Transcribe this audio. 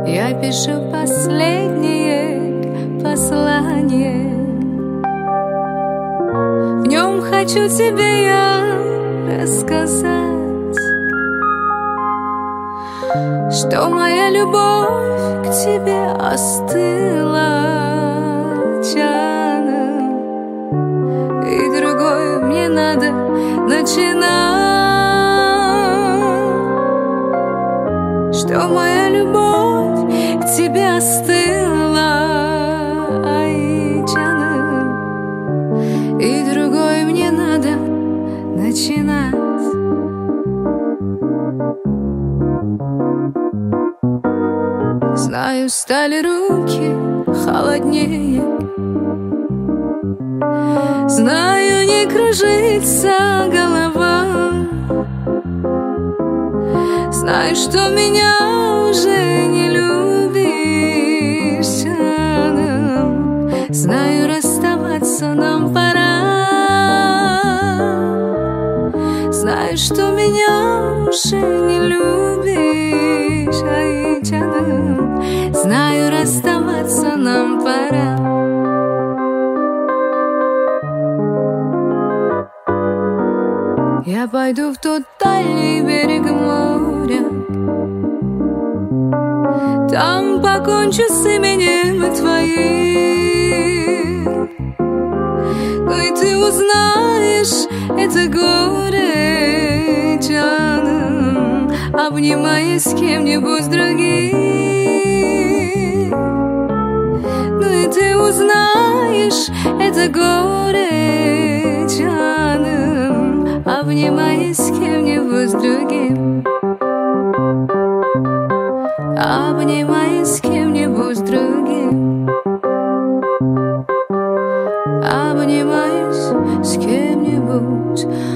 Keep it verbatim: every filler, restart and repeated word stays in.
Я пишу последнее послание. В нем хочу тебе я рассказать, что моя любовь к тебе остыла чаном, и другой мне надо начинать. Что моя любовь к тебе остыла, ай, чаном, и другой мне надо начинать. Знаю, стали руки холоднее, знаю, не кружится голова, знаю, что меня уже не любишь, знаю, расставаться нам пора, знаю, что меня уже не любишь, ай, чаном, знаю, расставаться нам пора. Я пойду в тот дальний берег моря, там покончу с именем твоим. Ну и ты узнаешь это горе, чаном, обнимаясь с кем-нибудь другим. Ну и ты узнаешь это горе, чаном, обнимаясь с кем-нибудь другим. Обнимаясь с кем-нибудь другим. Обнимаясь с кем-нибудь